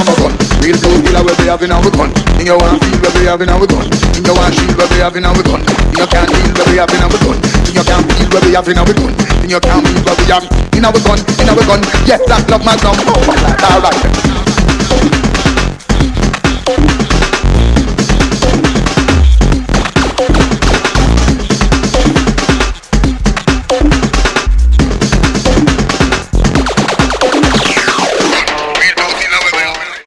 from a gun. Real true killer where we have in our gun. In your one feel where we have in our gun. In your one shield where we have in our gun. In your can't feel where we have in our gun. In your can't feel where we have in our gun. In your can't feel where we have in our gun. In our gun. Yes, that love my gun. Oh, alright.